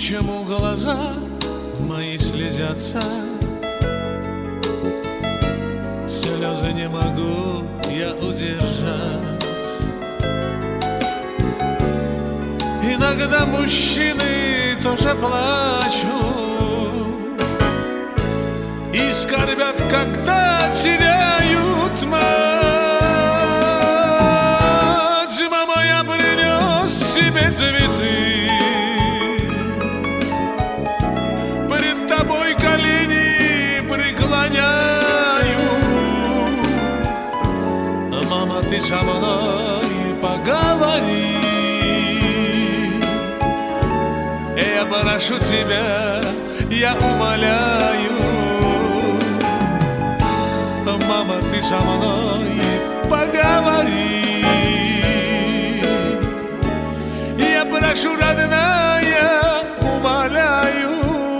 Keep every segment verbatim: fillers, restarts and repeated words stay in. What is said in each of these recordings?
Почему глаза мои слезятся? Слезы не могу я удержать. Иногда мужчины тоже плачут и скорбят, когда теряют мать. Мама, я принес тебе цветы, пред тобой колени преклоняю. Мама, ты со мной поговори, я прошу тебя, я умоляю. Мама, ты со мной поговори, я прошу, родная, умоляю.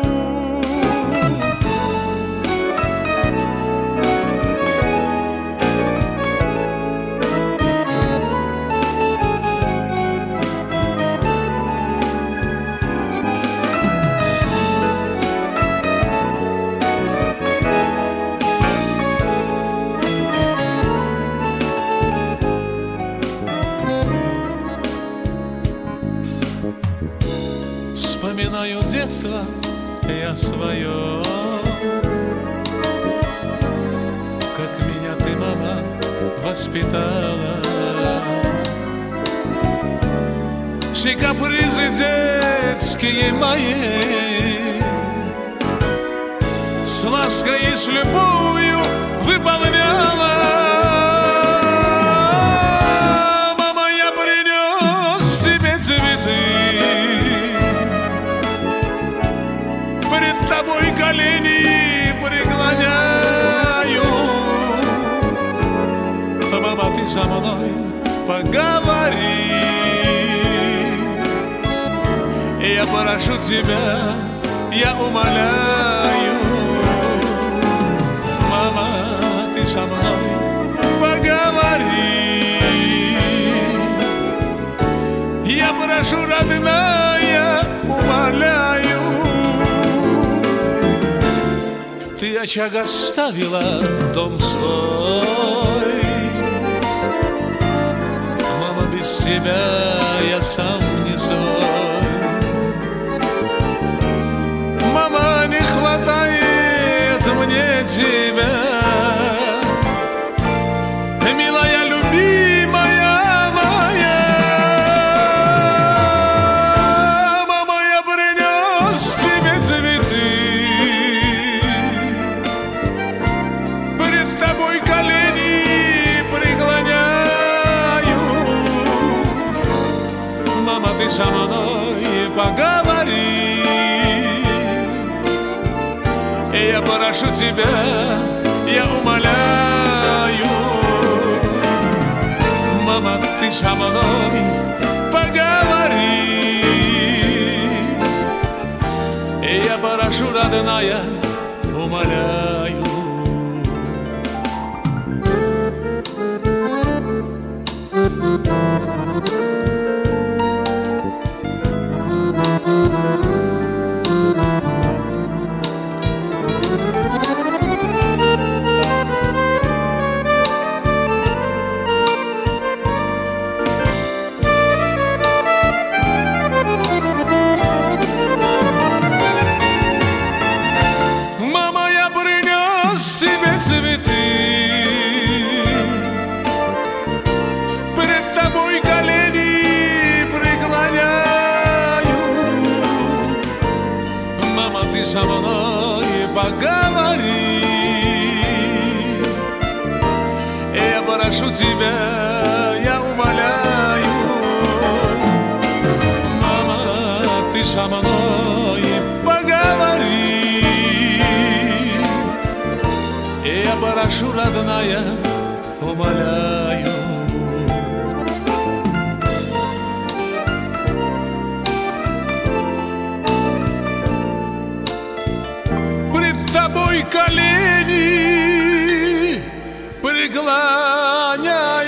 Вспоминаю детство я свое, как меня ты, мама, воспитала. Все капризы детские мои с лаской и с любовью выполняла. Мама, я принес тебе цветы, пред тобой колени преклоняю. Мама, ты со мной поговори, я прошу тебя, я умоляю. Мама, ты со мной поговори, я прошу, родная, умоляю. Ты очаг оставила дом свой, мама, без тебя я сам не свой. Мама, не хватает мне тебя, милая, любимая моя. Мама, я принес тебе цветы, пред тобой колени преклоняю. Мама, ты со мной поговори, я прошу тебя, я умоляю. Мама, ты со мной поговори, я прошу, родная, умоляю. Цветы, пред тобой колени преклоняю. Мама, ты со мной поговори, я прошу тебя, я умоляю. Мама, ты со мной поговори, я прошу, родная, умоляю. Пред тобой колени преклоняю.